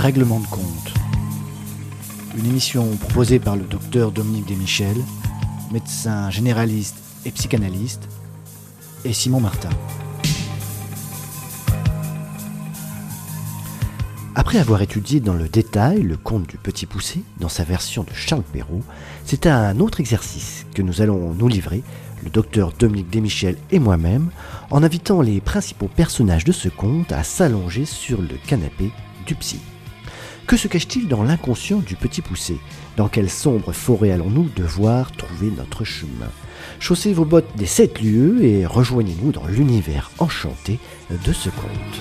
Règlement de compte. Une émission proposée par le docteur Dominique Desmichel, médecin généraliste et psychanalyste, et Simon Martin. Après avoir étudié dans le détail le conte du Petit Poucet, dans sa version de Charles Perrault, c'est un autre exercice que nous allons nous livrer, le docteur Dominique Desmichel et moi-même, en invitant les principaux personnages de ce conte à s'allonger sur le canapé du psy. Que se cache-t-il dans l'inconscient du Petit Poucet ? Dans quelle sombre forêt allons-nous devoir trouver notre chemin ? Chaussez vos bottes des 7 lieues et rejoignez-nous dans l'univers enchanté de ce conte.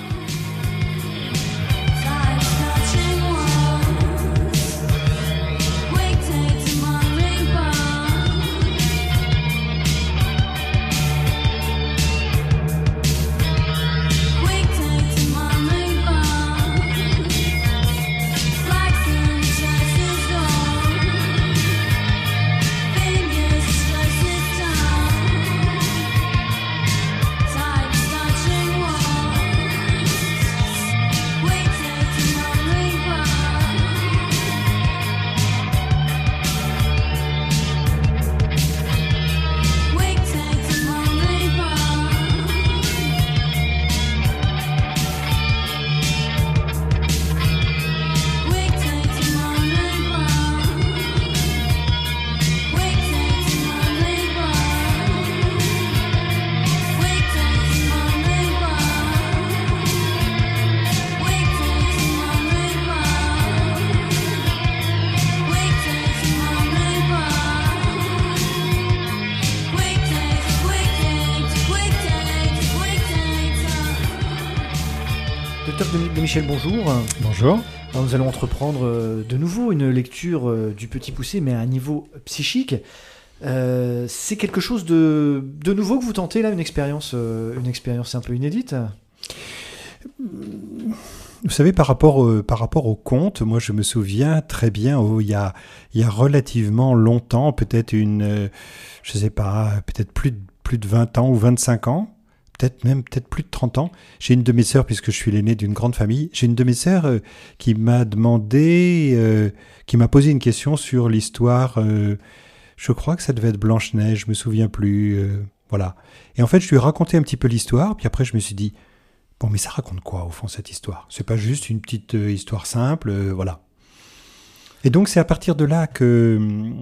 Docteur Dominique Desmichel, bonjour. Bonjour. Alors nous allons entreprendre de nouveau une lecture du Petit Poucet, mais à un niveau psychique. C'est quelque chose de nouveau que vous tentez là, une expérience un peu inédite. Vous savez, par rapport au conte, moi je me souviens très bien, il y a relativement longtemps, peut-être peut-être plus de 20 ans ou 25 ans, peut-être plus de 30 ans, j'ai une de mes sœurs, puisque je suis l'aîné d'une grande famille, j'ai une de mes sœurs qui m'a posé une question sur l'histoire, je crois que ça devait être Blanche-Neige, je me souviens plus, voilà. Et en fait, je lui ai raconté un petit peu l'histoire, puis après je me suis dit, bon, mais ça raconte quoi au fond cette histoire ? C'est pas juste une petite histoire simple, voilà. Et donc c'est à partir de là que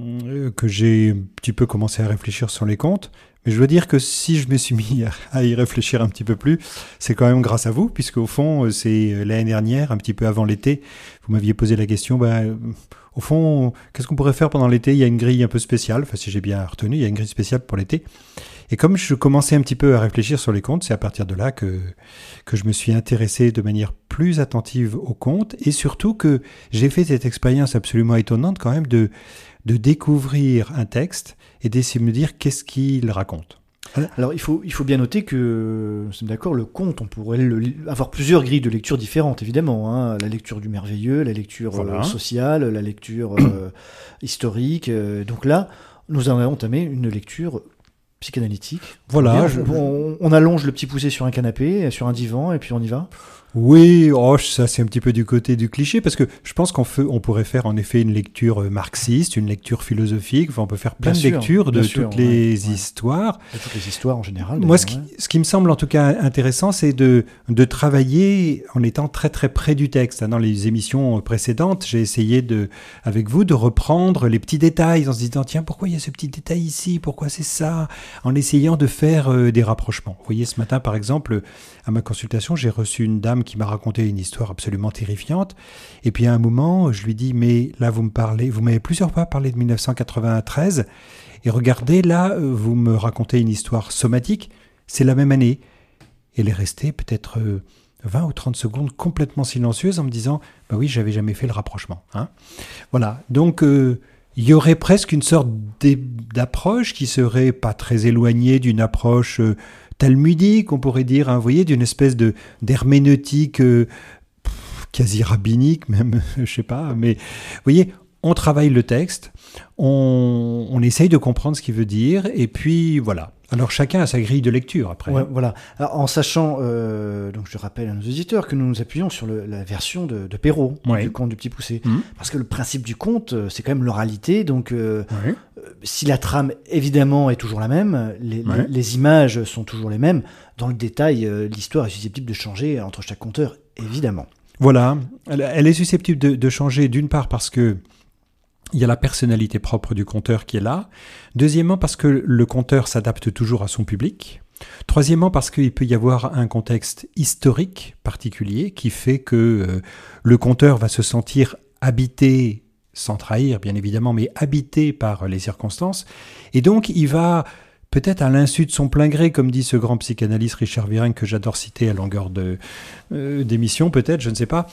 j'ai un petit peu commencé à réfléchir sur les contes. Mais je dois dire que si je me suis mis à y réfléchir un petit peu plus, c'est quand même grâce à vous, puisque au fond, c'est l'année dernière, un petit peu avant l'été, vous m'aviez posé la question, au fond, qu'est-ce qu'on pourrait faire pendant l'été ? Il y a une grille un peu spéciale, enfin si j'ai bien retenu, il y a une grille spéciale pour l'été. Et comme je commençais un petit peu à réfléchir sur les contes, c'est à partir de là que je me suis intéressé de manière plus attentive aux contes, et surtout que j'ai fait cette expérience absolument étonnante quand même de découvrir un texte et d'essayer de me dire qu'est-ce qu'il raconte. Alors il faut bien noter que, nous sommes d'accord, le conte, on pourrait avoir plusieurs grilles de lecture différentes, évidemment. Hein, la lecture du merveilleux, la lecture sociale, la lecture historique. Donc là, nous allons entamer une lecture psychanalytique. Voilà. On allonge le Petit Poucet sur un canapé, sur un divan, et puis on y va. Oui, ça c'est un petit peu du côté du cliché, parce que je pense on pourrait faire en effet une lecture marxiste, une lecture philosophique, enfin, on peut faire plein de lectures de toutes les histoires. De toutes les histoires en général. Moi, ce qui me semble en tout cas intéressant, c'est de travailler en étant très très près du texte. Dans les émissions précédentes, j'ai essayé avec vous de reprendre les petits détails en se disant tiens, pourquoi il y a ce petit détail ici, pourquoi c'est ça, en essayant de faire des rapprochements. Vous voyez, ce matin par exemple, à ma consultation, j'ai reçu une dame qui m'a raconté une histoire absolument terrifiante. Et puis à un moment, je lui dis, mais là vous m'avez plusieurs fois parlé de 1993, et regardez, là, vous me racontez une histoire somatique, c'est la même année. Elle est restée peut-être 20 ou 30 secondes complètement silencieuse en me disant, bah oui, j'avais jamais fait le rapprochement. Hein. Voilà, donc il y aurait presque une sorte d'approche qui serait pas très éloignée d'une approche talmudique, on pourrait dire, hein, vous voyez, d'une espèce d'herméneutique quasi rabbinique même, je sais pas, mais vous voyez, on travaille le texte, on essaye de comprendre ce qu'il veut dire, et puis voilà. Alors chacun a sa grille de lecture après. Ouais, voilà. Alors, en sachant, donc je rappelle à nos auditeurs que nous nous appuyons sur la version de Perrault, Ouais. du conte du Petit Poucet. Mmh. Parce que le principe du conte, c'est quand même l'oralité. Donc, Ouais. si la trame, évidemment, est toujours la même, Ouais. les images sont toujours les mêmes, dans le détail, l'histoire est susceptible de changer entre chaque conteur, évidemment. Voilà, elle est susceptible de changer d'une part parce que il y a la personnalité propre du conteur qui est là. Deuxièmement, parce que le conteur s'adapte toujours à son public. Troisièmement, parce qu'il peut y avoir un contexte historique particulier qui fait que le conteur va se sentir habité, sans trahir bien évidemment, mais habité par les circonstances. Et donc, il va, peut-être à l'insu de son plein gré, comme dit ce grand psychanalyste Richard Virenque que j'adore citer à longueur d'émission, peut-être, je ne sais pas,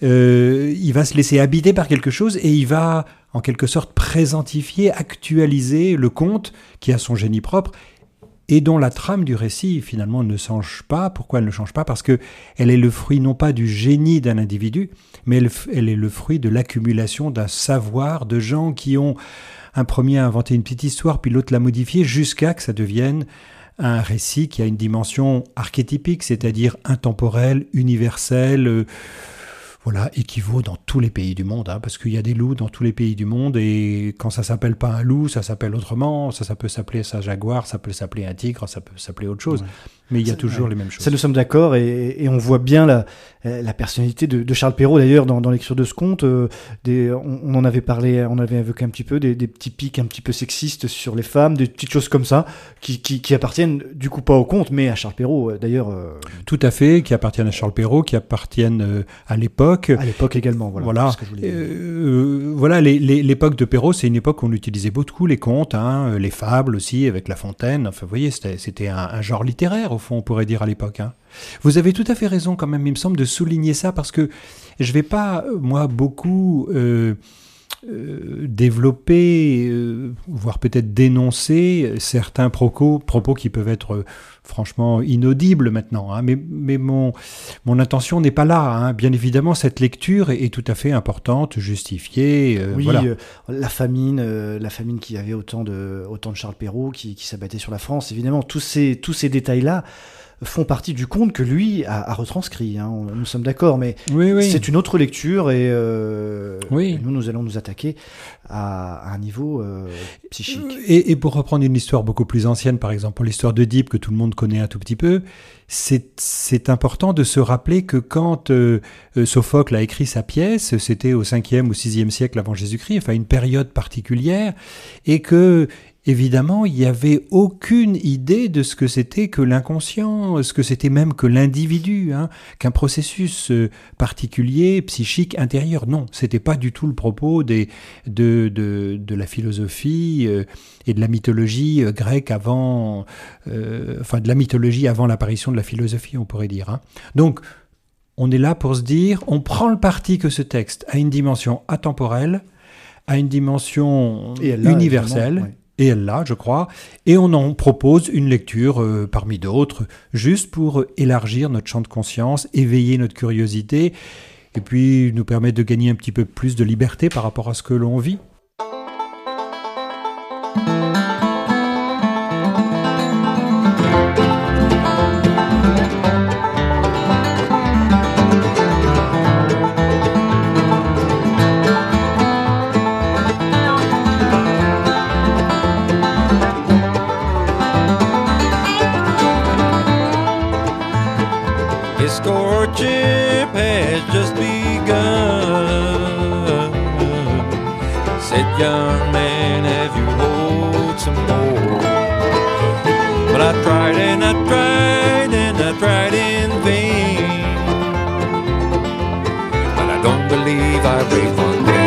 il va se laisser habiter par quelque chose et il va en quelque sorte présentifier, actualiser le conte qui a son génie propre et dont la trame du récit finalement ne change pas. Pourquoi elle ne change pas? Parce que elle est le fruit non pas du génie d'un individu, mais elle est le fruit de l'accumulation d'un savoir de gens qui ont un premier a inventé une petite histoire, puis l'autre l'a modifiée jusqu'à que ça devienne un récit qui a une dimension archétypique, c'est-à-dire intemporelle, universelle, voilà, équivaut dans tous les pays du monde, hein, parce qu'il y a des loups dans tous les pays du monde, et quand ça s'appelle pas un loup, ça s'appelle autrement, ça peut s'appeler un jaguar, ça peut s'appeler un tigre, ça peut s'appeler autre chose, ouais. Mais il y a toujours les mêmes choses. Ça, nous sommes d'accord, et on voit bien la personnalité de Charles Perrault, d'ailleurs, dans l'écriture de ce conte. On en avait parlé, on avait évoqué un petit peu des petits pics un petit peu sexistes sur les femmes, des petites choses comme ça, qui appartiennent du coup pas au conte, mais à Charles Perrault, d'ailleurs. Tout à fait, qui appartiennent à Charles Perrault, qui appartiennent à l'époque. À l'époque également, voilà. Ce que je voulais dire. Voilà, l'époque de Perrault, c'est une époque où on utilisait beaucoup les contes, hein, les fables aussi, avec La Fontaine. Enfin, vous voyez, c'était un genre littéraire, au fond, on pourrait dire à l'époque. Hein. Vous avez tout à fait raison, quand même, il me semble, de souligner ça, parce que je ne vais pas, moi, beaucoup développer, voire peut-être dénoncer certains propos qui peuvent être franchement inaudibles maintenant. Hein, mais mon intention n'est pas là. Hein. Bien évidemment, cette lecture est tout à fait importante, justifiée. Oui, voilà. La famine qu'il y avait autant de Charles Perrault qui s'abattait sur la France, évidemment, tous ces détails-là font partie du conte que lui a retranscrit. Hein. Nous sommes d'accord, mais oui. C'est une autre lecture et nous allons nous attaquer à un niveau psychique. Et pour reprendre une histoire beaucoup plus ancienne, par exemple l'histoire d'Oedipe que tout le monde connaît un tout petit peu, c'est important de se rappeler que quand Sophocle a écrit sa pièce, c'était au 5e ou 6e siècle avant Jésus-Christ, enfin une période particulière, et que évidemment, il n'y avait aucune idée de ce que c'était que l'inconscient, ce que c'était même que l'individu, hein, qu'un processus particulier, psychique, intérieur. Non, c'était pas du tout le propos de la philosophie et de la mythologie grecque avant, de la mythologie avant l'apparition de la philosophie, on pourrait dire. Hein. Donc, on est là pour se dire, on prend le parti que ce texte a une dimension atemporelle, a une dimension universelle. Et elle l'a, je crois, et on en propose une lecture parmi d'autres, juste pour élargir notre champ de conscience, éveiller notre curiosité, et puis nous permettre de gagner un petit peu plus de liberté par rapport à ce que l'on vit. Young man, have you hold some more? But I tried and I tried and I tried in vain. But I don't believe I raved one day.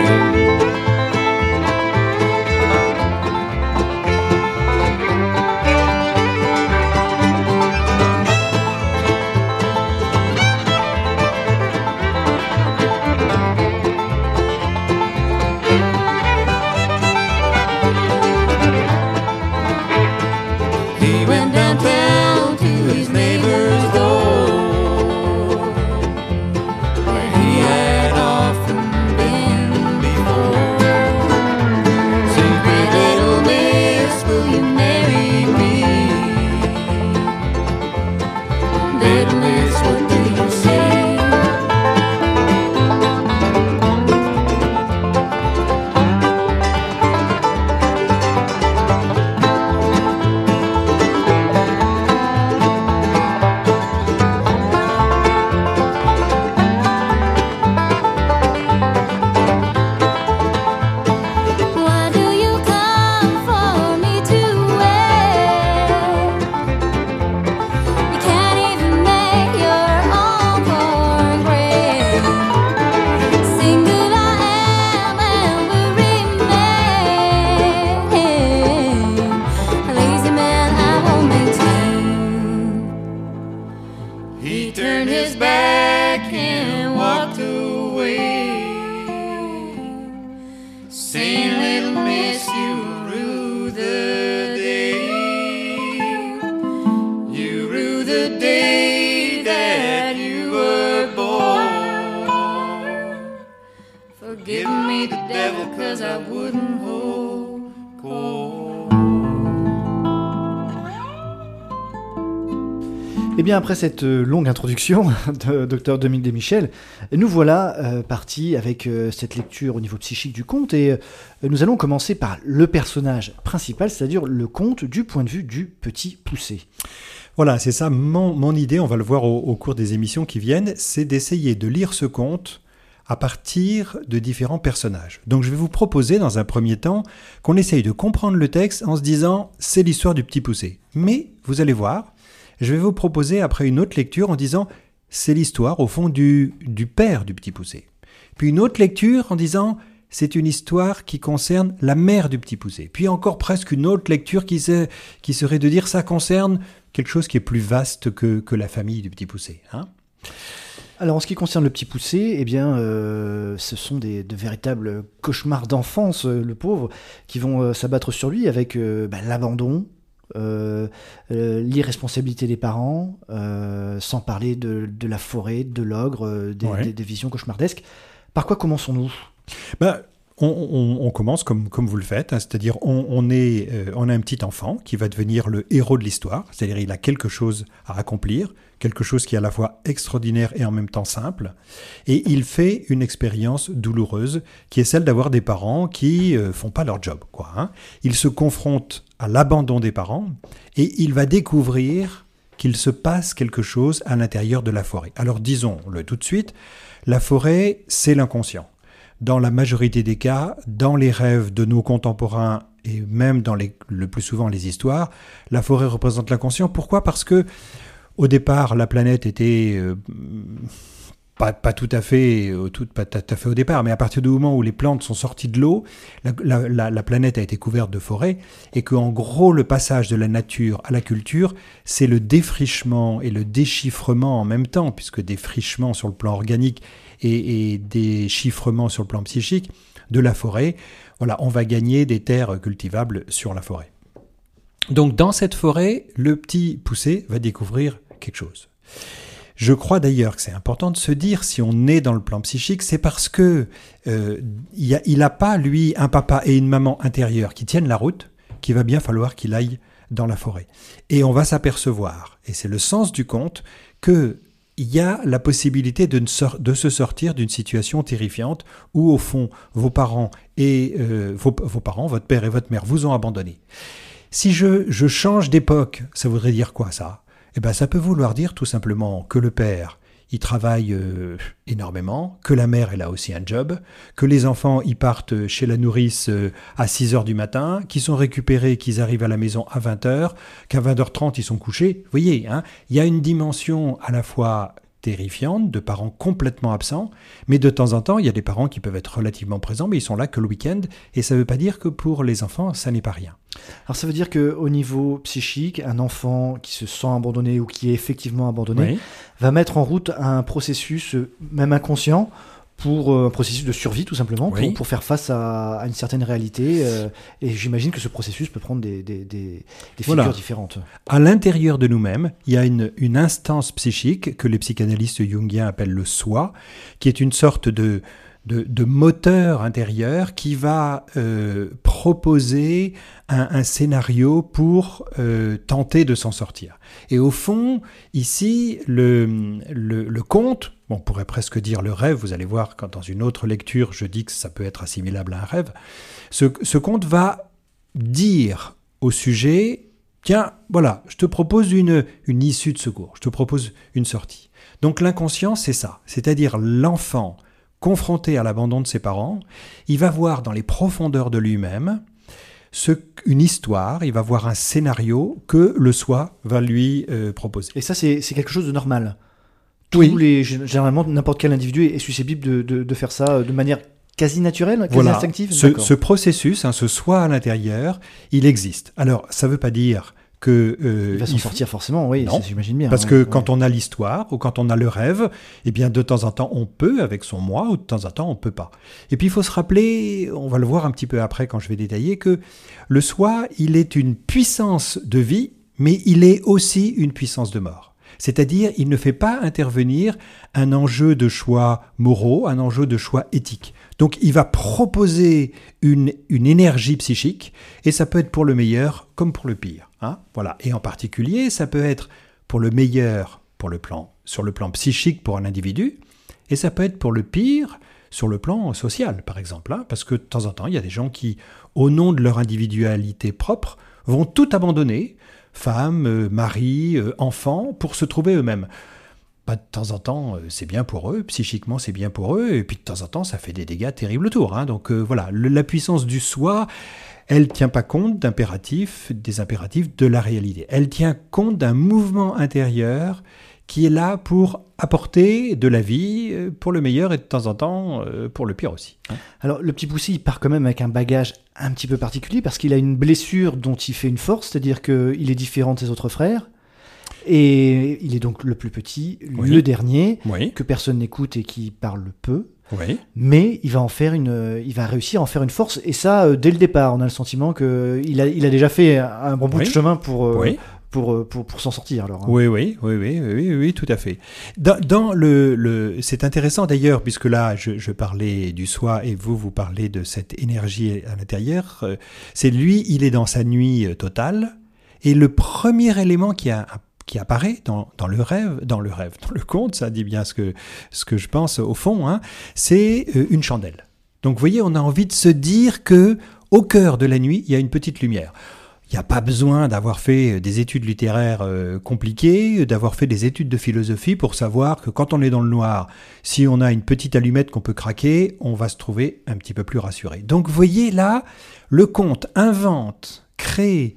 'cause I wouldn't hold cold. Eh bien, après cette longue introduction de Dr Dominique Desmichel, nous voilà partis avec cette lecture au niveau psychique du conte, et nous allons commencer par le personnage principal, c'est-à-dire le conte du point de vue du Petit Poucet. Voilà, c'est ça mon idée, on va le voir au cours des émissions qui viennent, c'est d'essayer de lire ce conte à partir de différents personnages. Donc je vais vous proposer dans un premier temps qu'on essaye de comprendre le texte en se disant « c'est l'histoire du Petit Poucet ». Mais vous allez voir, je vais vous proposer après une autre lecture en disant « c'est l'histoire au fond du père du Petit Poucet ». Puis une autre lecture en disant « c'est une histoire qui concerne la mère du Petit Poucet ». Puis encore presque une autre lecture qui serait de dire « ça concerne quelque chose qui est plus vaste que la famille du Petit Poucet ». Alors en ce qui concerne le Petit Poucet, eh bien, ce sont de véritables cauchemars d'enfance, le pauvre, qui vont s'abattre sur lui avec l'abandon, l'irresponsabilité des parents, sans parler de la forêt, de l'ogre, des visions cauchemardesques. Par quoi commençons-nous ? On commence comme vous le faites, c'est-à-dire on a un petit enfant qui va devenir le héros de l'histoire, c'est-à-dire il a quelque chose à accomplir, quelque chose qui est à la fois extraordinaire et en même temps simple, et il fait une expérience douloureuse qui est celle d'avoir des parents qui font pas leur job, Il se confronte à l'abandon des parents et il va découvrir qu'il se passe quelque chose à l'intérieur de la forêt. Alors disons-le tout de suite, la forêt, c'est l'inconscient. Dans la majorité des cas, dans les rêves de nos contemporains et même dans le plus souvent les histoires, la forêt représente l'inconscient. Pourquoi ? Parce que au départ, la planète était pas tout à fait au départ, mais à partir du moment où les plantes sont sorties de l'eau, la planète a été couverte de forêts, et qu'en gros, le passage de la nature à la culture, c'est le défrichement et le déchiffrement en même temps, puisque défrichement sur le plan organique et déchiffrement sur le plan psychique de la forêt. Voilà, on va gagner des terres cultivables sur la forêt. Donc dans cette forêt, le Petit Poucet va découvrir quelque chose. Je crois d'ailleurs que c'est important de se dire, si on est dans le plan psychique, c'est parce que il n'a pas, lui, un papa et une maman intérieure qui tiennent la route, qu'il va bien falloir qu'il aille dans la forêt. Et on va s'apercevoir, et c'est le sens du conte, qu'il y a la possibilité de se sortir d'une situation terrifiante où, au fond, vos parents, votre père et votre mère, vous ont abandonné. Si je change d'époque, ça voudrait dire quoi, ça ? Eh bien, ça peut vouloir dire tout simplement que le père, il travaille énormément, que la mère, elle a aussi un job, que les enfants, ils partent chez la nourrice à 6h du matin, qu'ils sont récupérés, qu'ils arrivent à la maison à 20h, qu'à 20h30, ils sont couchés. Vous voyez, il y a une dimension à la fois terrifiante, de parents complètement absents, mais de temps en temps, il y a des parents qui peuvent être relativement présents, mais ils sont là que le week-end, et ça ne veut pas dire que pour les enfants, ça n'est pas rien. Alors ça veut dire qu'au niveau psychique, un enfant qui se sent abandonné ou qui est effectivement abandonné va mettre en route un processus, même inconscient, pour un processus de survie tout simplement, pour faire face à une certaine réalité, et j'imagine que ce processus peut prendre des figures différentes. À l'intérieur de nous-mêmes, il y a une instance psychique que les psychanalystes jungiens appellent le soi, qui est une sorte de moteur intérieur qui va proposer un scénario pour tenter de s'en sortir. Et au fond, ici, le conte, on pourrait presque dire le rêve, vous allez voir quand dans une autre lecture je dis que ça peut être assimilable à un rêve, ce conte va dire au sujet, tiens, voilà, je te propose une issue de secours, je te propose une sortie. Donc l'inconscient, c'est ça, c'est-à-dire l'enfant confronté à l'abandon de ses parents, il va voir dans les profondeurs de lui-même une histoire, il va voir un scénario que le soi va lui proposer. Et ça, c'est quelque chose de normal. Généralement, n'importe quel individu est susceptible de faire ça de manière quasi naturelle, quasi instinctive. Ce processus, ce soi à l'intérieur, il existe. Alors, ça ne veut pas dire il va s'en sortir forcément, oui, ça, j'imagine bien. Parce que quand on a l'histoire ou quand on a le rêve, eh bien de temps en temps on peut avec son moi ou de temps en temps on peut pas. Et puis il faut se rappeler, on va le voir un petit peu après quand je vais détailler, que le soi, il est une puissance de vie, mais il est aussi une puissance de mort. C'est-à-dire, il ne fait pas intervenir un enjeu de choix moraux, un enjeu de choix éthique. Donc, il va proposer une énergie psychique, et ça peut être pour le meilleur comme pour le pire. Hein, voilà. Et en particulier, ça peut être pour le meilleur sur le plan psychique pour un individu, et ça peut être pour le pire sur le plan social, par exemple. Hein, parce que de temps en temps, il y a des gens qui, au nom de leur individualité propre, vont tout abandonner, femmes, maris, enfants, pour se trouver eux-mêmes. De temps en temps, c'est bien pour eux, psychiquement c'est bien pour eux, et puis de temps en temps, ça fait des dégâts terribles autour. Hein. Donc voilà, la puissance du soi, elle ne tient pas compte des impératifs de la réalité. Elle tient compte d'un mouvement intérieur qui est là pour apporter de la vie pour le meilleur et de temps en temps pour le pire aussi. Hein. Alors le petit Poussy, il part quand même avec un bagage un petit peu particulier parce qu'il a une blessure dont il fait une force, c'est-à-dire qu'il est différent de ses autres frères. Et il est donc le plus petit, le dernier, que personne n'écoute et qui parle peu. Oui. Mais il va réussir à en faire une force. Et ça, dès le départ, on a le sentiment qu'il a déjà fait un bon bout de chemin pour s'en sortir. Alors, hein. Oui, tout à fait. C'est intéressant d'ailleurs, puisque là, je parlais du soi et vous parlez de cette énergie à l'intérieur. C'est lui, il est dans sa nuit totale. Et le premier élément qui apparaît dans le conte, ça dit bien ce que je pense au fond, hein, c'est une chandelle. Donc vous voyez, on a envie de se dire que au cœur de la nuit, il y a une petite lumière. Il n'y a pas besoin d'avoir fait des études littéraires compliquées, d'avoir fait des études de philosophie pour savoir que quand on est dans le noir, si on a une petite allumette qu'on peut craquer, on va se trouver un petit peu plus rassuré. Donc vous voyez là, le conte crée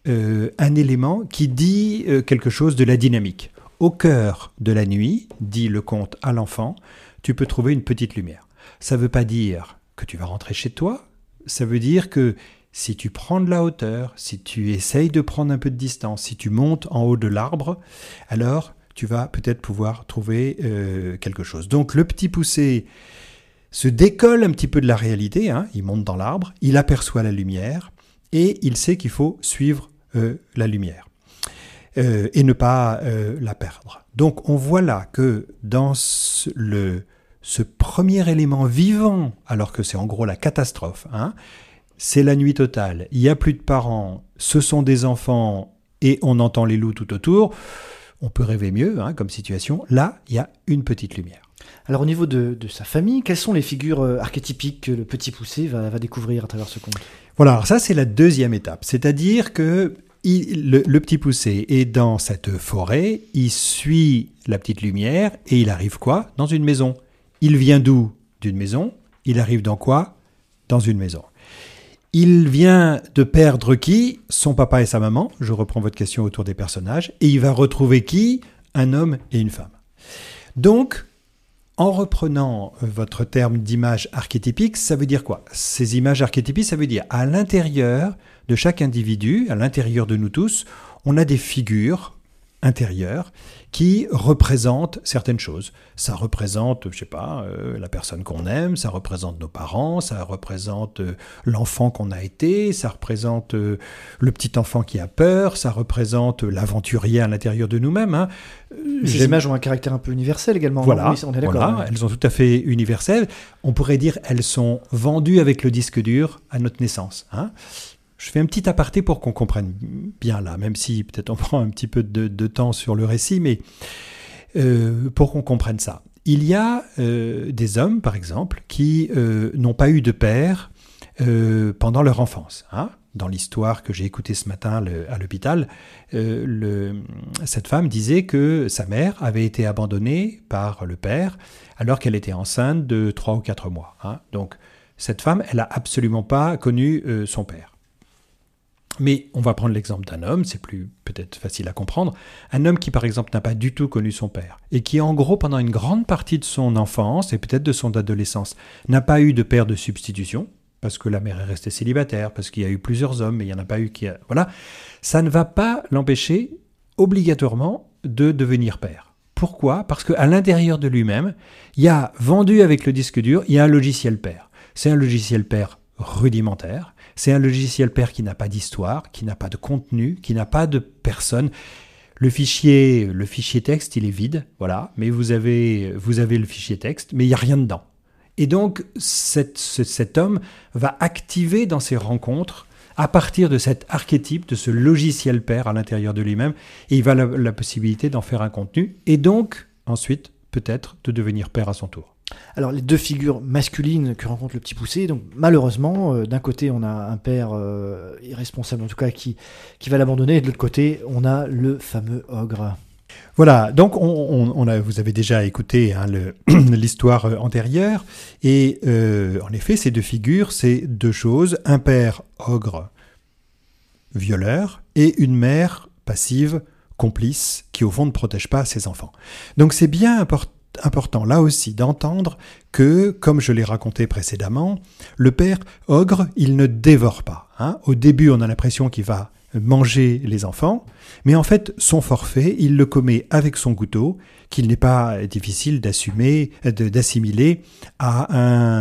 un élément qui dit quelque chose de la dynamique. Au cœur de la nuit, dit le conte à l'enfant, tu peux trouver une petite lumière. Ça ne veut pas dire que tu vas rentrer chez toi, ça veut dire que si tu prends de la hauteur, si tu essayes de prendre un peu de distance, si tu montes en haut de l'arbre, alors tu vas peut-être pouvoir trouver quelque chose. Donc le petit Poussé se décolle un petit peu de la réalité, hein, il monte dans l'arbre, il aperçoit la lumière, et il sait qu'il faut suivre la lumière et ne pas la perdre. Donc on voit là que dans ce premier élément vivant, alors que c'est en gros la catastrophe, hein, c'est la nuit totale, il n'y a plus de parents, ce sont des enfants et on entend les loups tout autour, on peut rêver mieux hein, comme situation. Là, il y a une petite lumière. Alors au niveau de sa famille, quelles sont les figures archétypiques que le petit Poussé va découvrir à travers ce conte ? Voilà, alors ça c'est la deuxième étape, c'est-à-dire que le petit Poussé est dans cette forêt, il suit la petite lumière et il arrive quoi ? Dans une maison. Il vient d'où ? D'une maison. Il arrive dans quoi ? Dans une maison. Il vient de perdre qui ? Son papa et sa maman, je reprends votre question autour des personnages, et il va retrouver qui ? Un homme et une femme. Donc, en reprenant votre terme d'image archétypique, ça veut dire quoi ? Ces images archétypiques, ça veut dire à l'intérieur de chaque individu, à l'intérieur de nous tous, on a des figures intérieures qui représentent certaines choses. Ça représente, je sais pas, la personne qu'on aime, ça représente nos parents, ça représente l'enfant qu'on a été, ça représente le petit enfant qui a peur, ça représente l'aventurier à l'intérieur de nous-mêmes. Hein. Ces images ont un caractère un peu universel également. Voilà, oui, on est d'accord. Voilà, elles sont tout à fait universelles. On pourrait dire elles sont vendues avec le disque dur à notre naissance. Hein. Je fais un petit aparté pour qu'on comprenne bien là, même si peut-être on prend un petit peu de temps sur le récit, mais pour qu'on comprenne ça. Il y a des hommes, par exemple, qui n'ont pas eu de père pendant leur enfance. Hein. Dans l'histoire que j'ai écoutée ce matin à l'hôpital, cette femme disait que sa mère avait été abandonnée par le père alors qu'elle était enceinte de 3 ou 4 mois. Hein. Donc cette femme, elle n'a absolument pas connu son père. Mais on va prendre l'exemple d'un homme, c'est plus peut-être facile à comprendre. Un homme qui, par exemple, n'a pas du tout connu son père et qui, en gros, pendant une grande partie de son enfance et peut-être de son adolescence, n'a pas eu de père de substitution, parce que la mère est restée célibataire, parce qu'il y a eu plusieurs hommes, mais il n'y en a pas eu qui... Voilà. Ça ne va pas l'empêcher obligatoirement de devenir père. Pourquoi ? Parce qu'à l'intérieur de lui-même, il y a, vendu avec le disque dur, il y a un logiciel père. C'est un logiciel père rudimentaire. C'est un logiciel père qui n'a pas d'histoire, qui n'a pas de contenu, qui n'a pas de personne. Le fichier texte, il est vide, voilà, mais vous avez le fichier texte, mais il n'y a rien dedans. Et donc, cet homme va activer dans ses rencontres, à partir de cet archétype, de ce logiciel père à l'intérieur de lui-même, et il va avoir la possibilité d'en faire un contenu, et donc, ensuite, peut-être, de devenir père à son tour. Alors, les deux figures masculines que rencontre le petit poussé, donc malheureusement, d'un côté, on a un père irresponsable, en tout cas, qui va l'abandonner, et de l'autre côté, on a le fameux ogre. Voilà, donc vous avez déjà écouté l'histoire antérieure, et en effet, ces deux figures, c'est deux choses, un père ogre violeur et une mère passive, complice, qui au fond ne protège pas ses enfants. Donc c'est bien important là aussi d'entendre que, comme je l'ai raconté précédemment, le père ogre, il ne dévore pas. Au début, on a l'impression qu'il va manger les enfants, mais en fait, son forfait, il le commet avec son couteau, qu'il n'est pas difficile d'assimiler à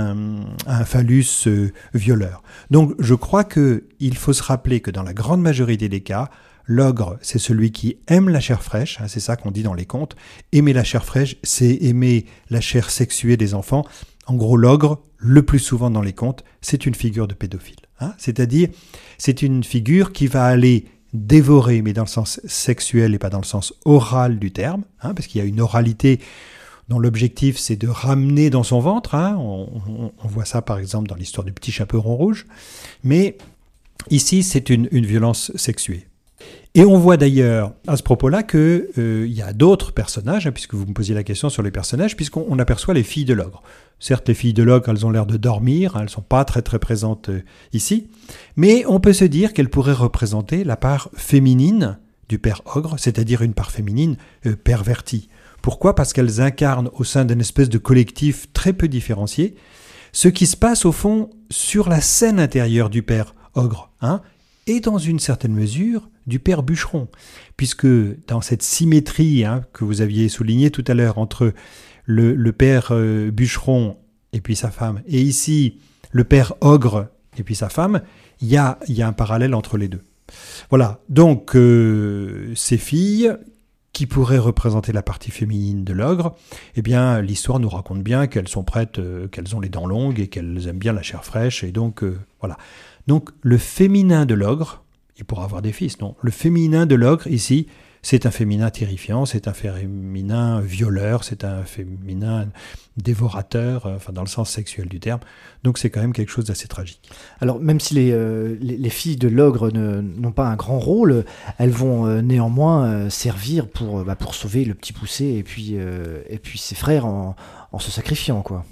un phallus violeur. Donc, je crois qu'il faut se rappeler que dans la grande majorité des cas, l'ogre, c'est celui qui aime la chair fraîche, c'est ça qu'on dit dans les contes. Aimer la chair fraîche, c'est aimer la chair sexuée des enfants. En gros, l'ogre, le plus souvent dans les contes, c'est une figure de pédophile. C'est-à-dire, c'est une figure qui va aller dévorer, mais dans le sens sexuel et pas dans le sens oral du terme, parce qu'il y a une oralité dont l'objectif, c'est de ramener dans son ventre. On voit ça, par exemple, dans l'histoire du petit chaperon rouge. Mais ici, c'est une violence sexuée. Et on voit d'ailleurs à ce propos-là qu'il y a d'autres personnages, puisque vous me posiez la question sur les personnages, puisqu'on aperçoit les filles de l'ogre. Certes, les filles de l'ogre, elles ont l'air de dormir, elles ne sont pas très très présentes ici, mais on peut se dire qu'elles pourraient représenter la part féminine du père ogre, c'est-à-dire une part féminine pervertie. Pourquoi ? Parce qu'elles incarnent au sein d'une espèce de collectif très peu différencié ce qui se passe au fond sur la scène intérieure du père ogre, et dans une certaine mesure du père bûcheron, puisque dans cette symétrie que vous aviez soulignée tout à l'heure entre le père bûcheron et puis sa femme, et ici le père ogre et puis sa femme, il y a un parallèle entre les deux. Voilà, donc ces filles qui pourraient représenter la partie féminine de l'ogre, eh bien l'histoire nous raconte bien qu'elles sont prêtes, qu'elles ont les dents longues et qu'elles aiment bien la chair fraîche, et donc voilà. Donc le féminin de l'ogre, il pourra avoir des fils, non. Le féminin de l'ogre, ici, c'est un féminin terrifiant, c'est un féminin violeur, c'est un féminin dévorateur, dans le sens sexuel du terme. Donc c'est quand même quelque chose d'assez tragique. Alors même si les filles de l'ogre n'ont pas un grand rôle, elles vont néanmoins servir pour sauver le petit poussé et puis ses frères en se sacrifiant, quoi.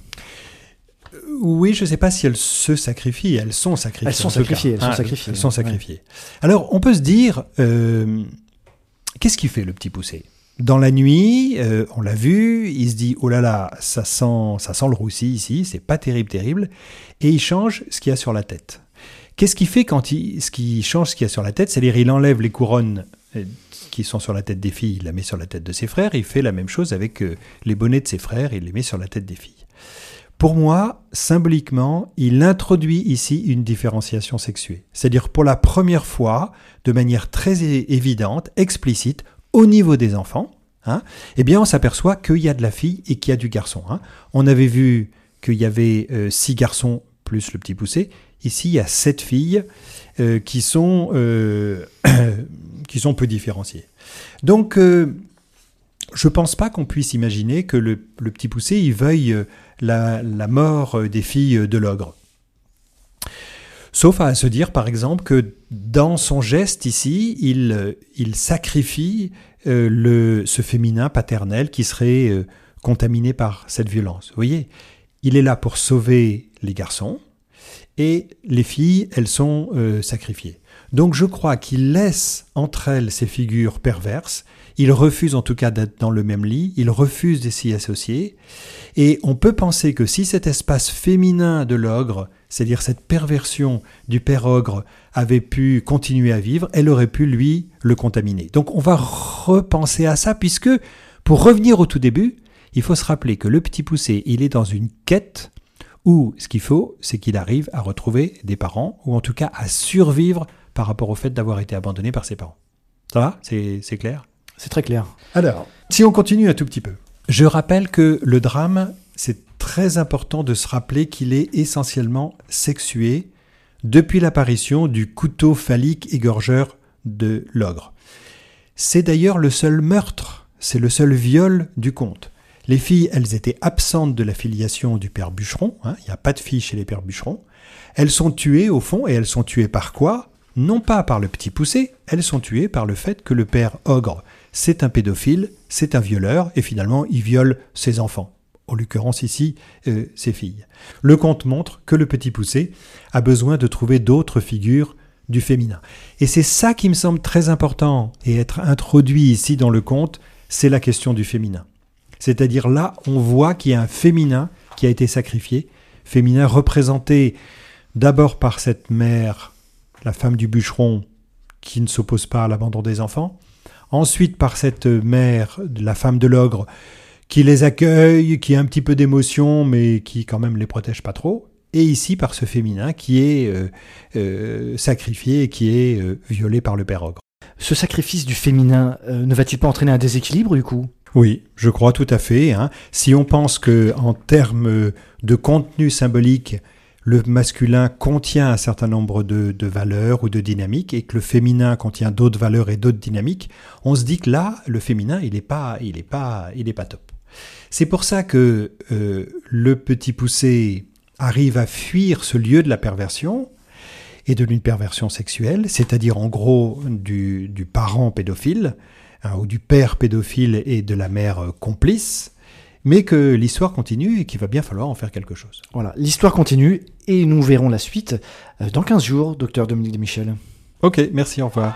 Oui, je ne sais pas si elles se sacrifient, elles sont sacrifiées. Elles sont sacrifiées. Alors, on peut se dire, qu'est-ce qu'il fait le petit poussé ? Dans la nuit, on l'a vu, il se dit, oh là là, ça sent le roussi ici, c'est pas terrible, et il change ce qu'il y a sur la tête. Qu'est-ce qu'il fait quand il change ce qu'il y a sur la tête ? C'est-à-dire, il enlève les couronnes qui sont sur la tête des filles, il la met sur la tête de ses frères, il fait la même chose avec les bonnets de ses frères, il les met sur la tête des filles. Pour moi, symboliquement, il introduit ici une différenciation sexuée. C'est-à-dire pour la première fois, de manière très évidente, explicite, au niveau des enfants, eh bien on s'aperçoit qu'il y a de la fille et qu'il y a du garçon. On avait vu qu'il y avait 6 garçons plus le petit poussé. Ici, il y a 7 filles qui sont peu différenciées. Donc, je ne pense pas qu'on puisse imaginer que le petit poussé il veuille la mort des filles de l'ogre. Sauf à se dire, par exemple, que dans son geste ici, il sacrifie ce féminin paternel qui serait contaminé par cette violence. Vous voyez, il est là pour sauver les garçons et les filles, elles sont sacrifiées. Donc je crois qu'il laisse entre elles ces figures perverses. Il refuse en tout cas d'être dans le même lit, il refuse de s'y associer. Et on peut penser que si cet espace féminin de l'ogre, c'est-à-dire cette perversion du père ogre, avait pu continuer à vivre, elle aurait pu, lui, le contaminer. Donc on va repenser à ça, puisque, pour revenir au tout début, il faut se rappeler que le petit poussé, il est dans une quête où ce qu'il faut, c'est qu'il arrive à retrouver des parents, ou en tout cas à survivre par rapport au fait d'avoir été abandonné par ses parents. Ça va ? C'est clair ? C'est très clair. Alors, si on continue un tout petit peu, je rappelle que le drame, c'est très important de se rappeler qu'il est essentiellement sexué depuis l'apparition du couteau phallique égorgeur de l'ogre. C'est d'ailleurs le seul meurtre, c'est le seul viol du conte. Les filles, elles étaient absentes de la filiation du père bûcheron, il n'y a pas de filles chez les pères bûcherons. Elles sont tuées au fond, et elles sont tuées par quoi ? Non pas par le petit poucet, elles sont tuées par le fait que le père ogre, c'est un pédophile, c'est un violeur, et finalement il viole ses enfants. En l'occurrence ici, ses filles. Le conte montre que le petit poucet a besoin de trouver d'autres figures du féminin. Et c'est ça qui me semble très important, et être introduit ici dans le conte, c'est la question du féminin. C'est-à-dire là, on voit qu'il y a un féminin qui a été sacrifié, féminin représenté d'abord par cette mère, la femme du bûcheron, qui ne s'oppose pas à l'abandon des enfants, ensuite par cette mère, la femme de l'ogre, qui les accueille, qui a un petit peu d'émotion, mais qui quand même les protège pas trop, et ici par ce féminin qui est sacrifié et qui est violé par le père ogre. Ce sacrifice du féminin ne va-t-il pas entraîner un déséquilibre du coup ? Oui, je crois tout à fait. Si on pense qu'en termes de contenu symbolique, le masculin contient un certain nombre de valeurs ou de dynamiques et que le féminin contient d'autres valeurs et d'autres dynamiques, on se dit que là, le féminin, il est pas top. C'est pour ça que le petit poucet arrive à fuir ce lieu de la perversion et de une perversion sexuelle, c'est-à-dire en gros du parent pédophile, ou du père pédophile et de la mère complice, mais que l'histoire continue et qu'il va bien falloir en faire quelque chose. Voilà, l'histoire continue et nous verrons la suite dans 15 jours, docteur Dominique Desmichel. Ok, merci, au revoir.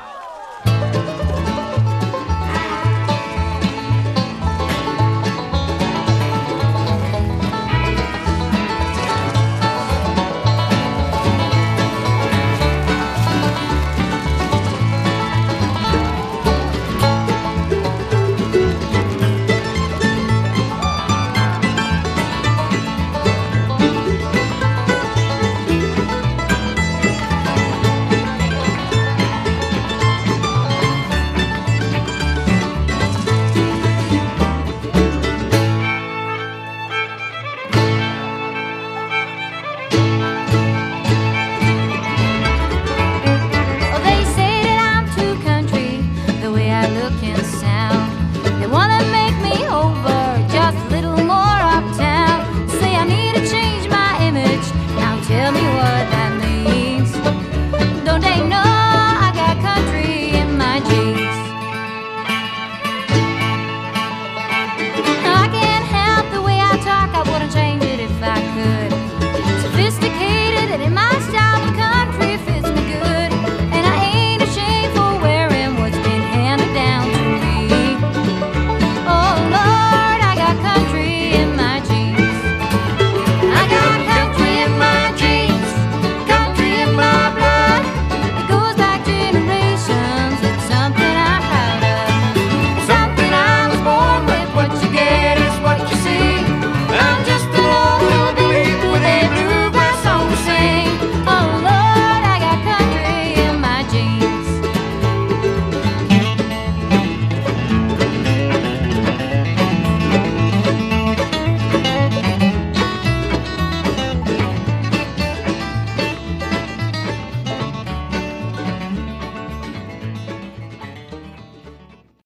Well, they say that I'm too country, the way I look and sound. They wanna make